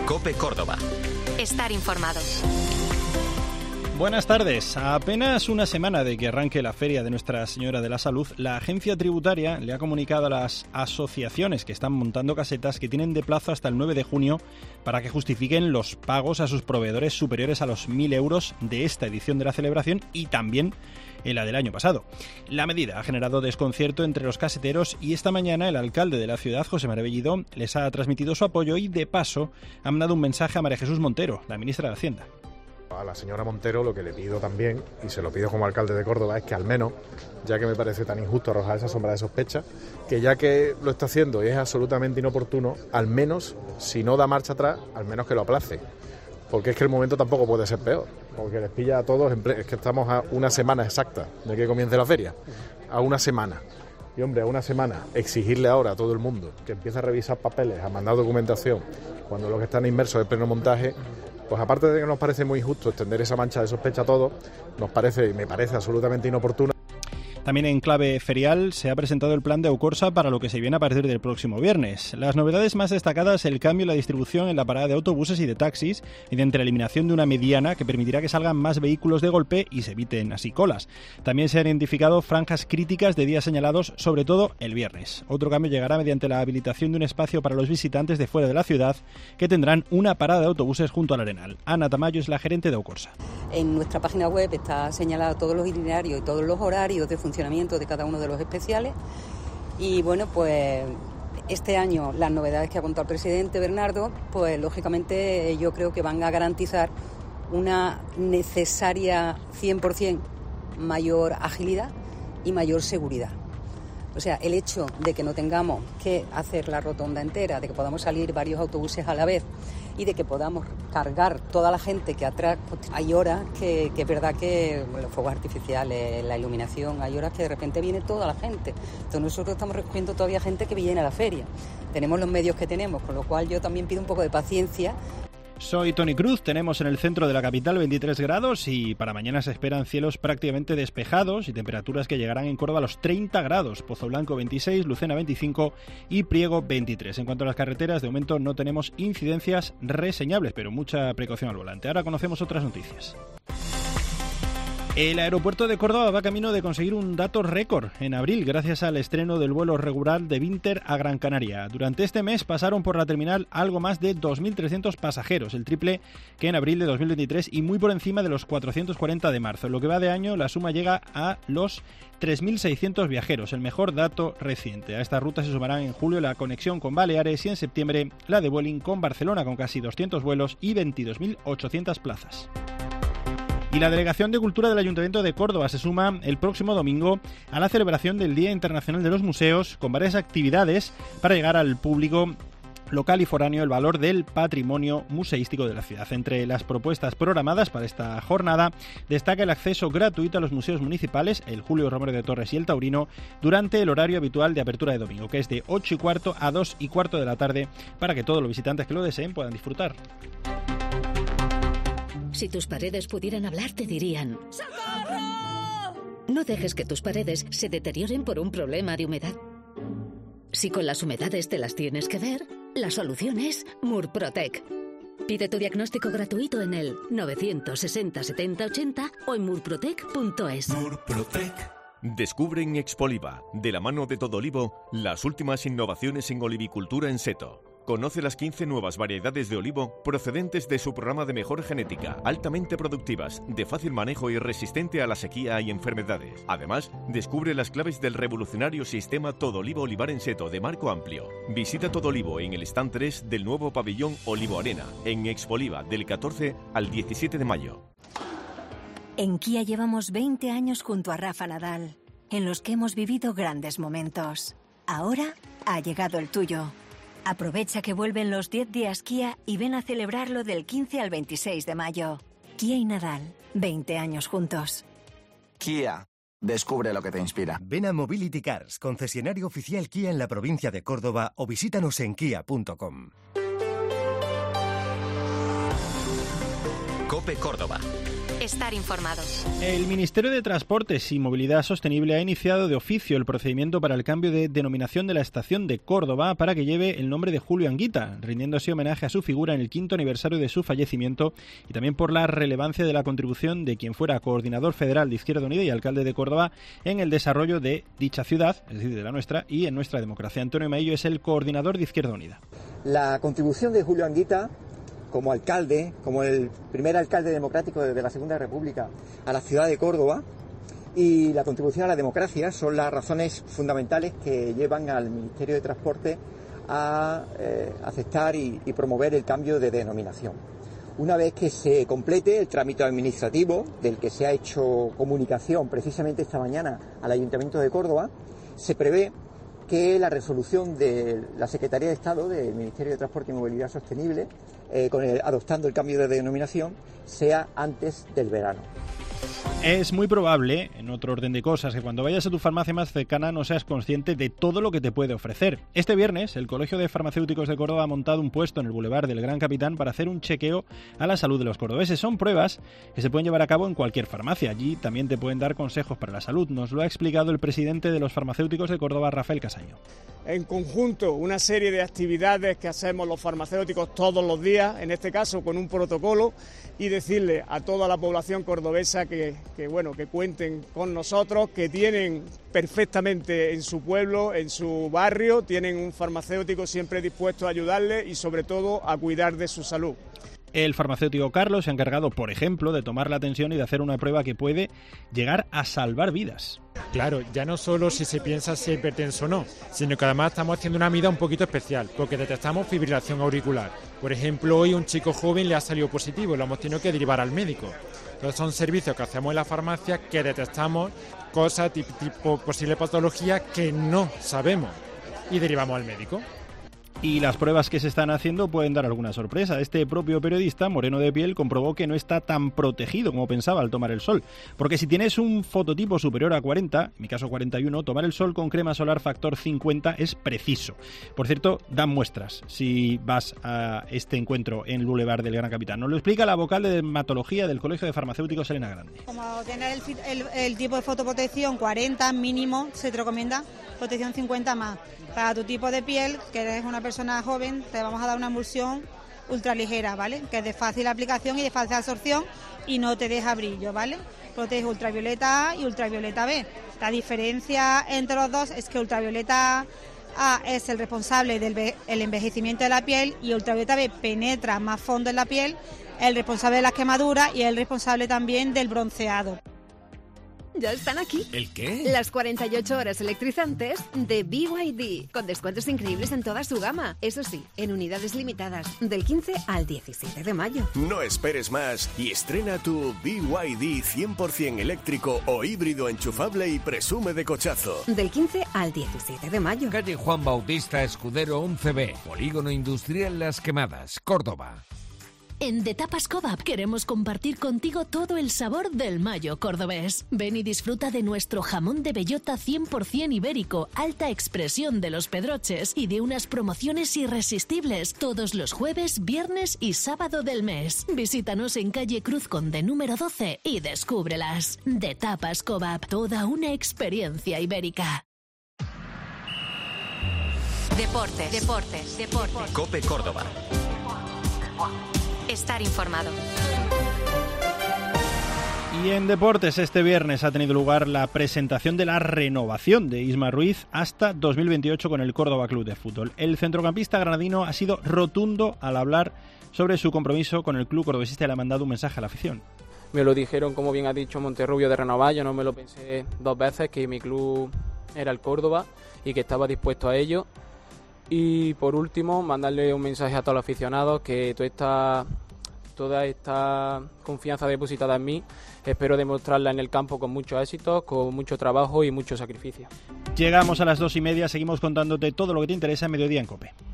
COPE Córdoba. Estar informado. Buenas tardes. A apenas una semana de que arranque la Feria de Nuestra Señora de la Salud, la Agencia Tributaria le ha comunicado a las asociaciones que están montando casetas que tienen de plazo hasta el 9 de junio para que justifiquen los pagos a sus proveedores superiores a los 1.000 euros de esta edición de la celebración y también en la del año pasado. La medida ha generado desconcierto entre los caseteros y esta mañana el alcalde de la ciudad, José María Bellido, les ha transmitido su apoyo y de paso ha mandado un mensaje a María Jesús Montero, la ministra de Hacienda. A la señora Montero lo que le pido también, y se lo pido como alcalde de Córdoba, es que al menos, ya que me parece tan injusto arrojar esa sombra de sospecha, que ya que lo está haciendo y es absolutamente inoportuno, al menos, si no da marcha atrás, al menos que lo aplace. Porque es que el momento tampoco puede ser peor, porque les pilla a todos, es que estamos a una semana exacta de que comience la feria, a una semana. Y hombre, a una semana, exigirle ahora a todo el mundo que empiece a revisar papeles, a mandar documentación, cuando los que están inmersos en pleno montaje, pues aparte de que nos parece muy injusto extender esa mancha de sospecha a todos, me parece absolutamente inoportuno. También en clave ferial se ha presentado el plan de Aucorsa para lo que se viene a partir del próximo viernes. Las novedades más destacadas, el cambio en la distribución en la parada de autobuses y de taxis, mediante la eliminación de una mediana que permitirá que salgan más vehículos de golpe y se eviten así colas. También se han identificado franjas críticas de días señalados, sobre todo el viernes. Otro cambio llegará mediante la habilitación de un espacio para los visitantes de fuera de la ciudad, que tendrán una parada de autobuses junto al Arenal. Ana Tamayo es la gerente de Aucorsa. En nuestra página web está señalado todos los itinerarios y todos los horarios de funcionamiento de cada uno de los especiales y bueno, pues este año las novedades que ha contado el presidente Bernardo, pues lógicamente yo creo que van a garantizar una necesaria 100% mayor agilidad y mayor seguridad. O sea, el hecho de que no tengamos que hacer la rotonda entera, de que podamos salir varios autobuses a la vez y de que podamos cargar toda la gente que atrás, pues hay horas que es verdad que los fuegos artificiales, la iluminación, hay horas que de repente viene toda la gente. Entonces nosotros estamos recogiendo todavía gente que viene a la feria. Tenemos los medios que tenemos, con lo cual yo también pido un poco de paciencia. Soy Toni Cruz, tenemos en el centro de la capital 23 grados y para mañana se esperan cielos prácticamente despejados y temperaturas que llegarán en Córdoba a los 30 grados, Pozo Blanco 26, Lucena 25 y Priego 23. En cuanto a las carreteras, de momento no tenemos incidencias reseñables, pero mucha precaución al volante. Ahora conocemos otras noticias. El aeropuerto de Córdoba va camino de conseguir un dato récord en abril gracias al estreno del vuelo regular de Vinter a Gran Canaria. Durante este mes pasaron por la terminal algo más de 2.300 pasajeros, el triple que en abril de 2023 y muy por encima de los 440 de marzo. En lo que va de año, la suma llega a los 3.600 viajeros, el mejor dato reciente. A esta ruta se sumarán en julio la conexión con Baleares y en septiembre la de Vueling con Barcelona con casi 200 vuelos y 22.800 plazas. Y la Delegación de Cultura del Ayuntamiento de Córdoba se suma el próximo domingo a la celebración del Día Internacional de los Museos con varias actividades para llegar al público local y foráneo el valor del patrimonio museístico de la ciudad. Entre las propuestas programadas para esta jornada destaca el acceso gratuito a los museos municipales, el Julio Romero de Torres y el Taurino, durante el horario habitual de apertura de domingo, que es de 8:15 a 2:15 de la tarde, para que todos los visitantes que lo deseen puedan disfrutar. Si tus paredes pudieran hablar, te dirían: ¡socorro! No dejes que tus paredes se deterioren por un problema de humedad. Si con las humedades te las tienes que ver, la solución es Murprotec. Pide tu diagnóstico gratuito en el 960 70 80 o en murprotec.es. Murprotec. Descubre en Expoliva, de la mano de Todo Olivo, las últimas innovaciones en olivicultura en seto. Conoce las 15 nuevas variedades de olivo procedentes de su programa de mejor genética, altamente productivas, de fácil manejo y resistente a la sequía y enfermedades. Además, descubre las claves del revolucionario sistema Todo Olivo Olivar en Seto de marco amplio. Visita Todo Olivo en el stand 3 del nuevo pabellón Olivo Arena, en Expoliva, del 14 al 17 de mayo. En Kia llevamos 20 años junto a Rafa Nadal, en los que hemos vivido grandes momentos. Ahora ha llegado el tuyo. Aprovecha que vuelven los 10 días Kia y ven a celebrarlo del 15 al 26 de mayo. Kia y Nadal, 20 años juntos. Kia, descubre lo que te inspira. Ven a Mobility Cars, concesionario oficial Kia en la provincia de Córdoba, o visítanos en kia.com. COPE Córdoba. Estar informado. El Ministerio de Transportes y Movilidad Sostenible ha iniciado de oficio el procedimiento para el cambio de denominación de la estación de Córdoba para que lleve el nombre de Julio Anguita, rindiendo así homenaje a su figura en el 5º aniversario de su fallecimiento y también por la relevancia de la contribución de quien fuera coordinador federal de Izquierda Unida y alcalde de Córdoba en el desarrollo de dicha ciudad, es decir, de la nuestra, y en nuestra democracia. Antonio Maillo es el coordinador de Izquierda Unida. La contribución de Julio Anguita como alcalde, como el primer alcalde democrático de la Segunda República a la ciudad de Córdoba, y la contribución a la democracia son las razones fundamentales que llevan al Ministerio de Transporte a aceptar y promover el cambio de denominación. Una vez que se complete el trámite administrativo, del que se ha hecho comunicación precisamente esta mañana al Ayuntamiento de Córdoba, se prevé que la resolución de la Secretaría de Estado del Ministerio de Transporte y Movilidad Sostenible, adoptando el cambio de denominación, sea antes del verano. Es muy probable, en otro orden de cosas, que cuando vayas a tu farmacia más cercana no seas consciente de todo lo que te puede ofrecer. Este viernes, el Colegio de Farmacéuticos de Córdoba ha montado un puesto en el Boulevard del Gran Capitán para hacer un chequeo a la salud de los cordobeses. Son pruebas que se pueden llevar a cabo en cualquier farmacia. Allí también te pueden dar consejos para la salud. Nos lo ha explicado el presidente de los farmacéuticos de Córdoba, Rafael Casaño. En conjunto, una serie de actividades que hacemos los farmacéuticos todos los días, en este caso con un protocolo, y decirle a toda la población cordobesa que cuenten con nosotros, que tienen perfectamente en su pueblo, en su barrio, tienen un farmacéutico siempre dispuesto a ayudarles y sobre todo a cuidar de su salud. El farmacéutico Carlos se ha encargado, por ejemplo, de tomar la tensión y de hacer una prueba que puede llegar a salvar vidas. Claro, ya no solo si se piensa si es hipertenso o no, sino que además estamos haciendo una medida un poquito especial, porque detectamos fibrilación auricular. Por ejemplo, hoy un chico joven le ha salido positivo y lo hemos tenido que derivar al médico. Entonces son servicios que hacemos en la farmacia que detectamos cosas tipo posible patología que no sabemos y derivamos al médico. Y las pruebas que se están haciendo pueden dar alguna sorpresa. Este propio periodista, moreno de piel, comprobó que no está tan protegido como pensaba al tomar el sol. Porque si tienes un fototipo superior a 40, en mi caso 41, tomar el sol con crema solar factor 50 es preciso. Por cierto, dan muestras si vas a este encuentro en el Boulevard del Gran Capitán. Nos lo explica la vocal de dermatología del Colegio de Farmacéuticos, Elena Grande. Como tienes el tipo de fotoprotección 40 mínimo, se te recomienda protección 50 más. Para tu tipo de piel, que eres una persona joven, te vamos a dar una emulsión ultraligera, ¿vale? Que es de fácil aplicación y de fácil absorción y no te deja brillo, ¿vale? Protege ultravioleta A y ultravioleta B. La diferencia entre los dos es que ultravioleta A es el responsable del envejecimiento de la piel y ultravioleta B penetra más fondo en la piel, el responsable de las quemaduras y el responsable también del bronceado. Ya están aquí. ¿El qué? Las 48 horas electrizantes de BYD, con descuentos increíbles en toda su gama. Eso sí, en unidades limitadas, del 15 al 17 de mayo. No esperes más y estrena tu BYD 100% eléctrico o híbrido enchufable y presume de cochazo. Del 15 al 17 de mayo. Calle Juan Bautista Escudero 11B, Polígono Industrial Las Quemadas, Córdoba. En The Tapas Kebab queremos compartir contigo todo el sabor del mayo cordobés. Ven y disfruta de nuestro jamón de bellota 100% ibérico, alta expresión de los pedroches y de unas promociones irresistibles todos los jueves, viernes y sábado del mes. Visítanos en calle Cruz Conde número 12 y descúbrelas. The Tapas Kebab, toda una experiencia ibérica. Deportes. COPE Córdoba. Estar informado. Y en deportes, este viernes ha tenido lugar la presentación de la renovación de Isma Ruiz hasta 2028 con el Córdoba Club de Fútbol. El centrocampista granadino ha sido rotundo al hablar sobre su compromiso con el club cordobesista y le ha mandado un mensaje a la afición. Me lo dijeron, como bien ha dicho Monterrubio, de renovar. Yo no me lo pensé dos veces, que mi club era el Córdoba y que estaba dispuesto a ello. Y por último, mandarle un mensaje a todos los aficionados, que toda esta confianza depositada en mí, espero demostrarla en el campo con mucho éxito, con mucho trabajo y mucho sacrificio. Llegamos a las 2:30, seguimos contándote todo lo que te interesa en Mediodía en COPE.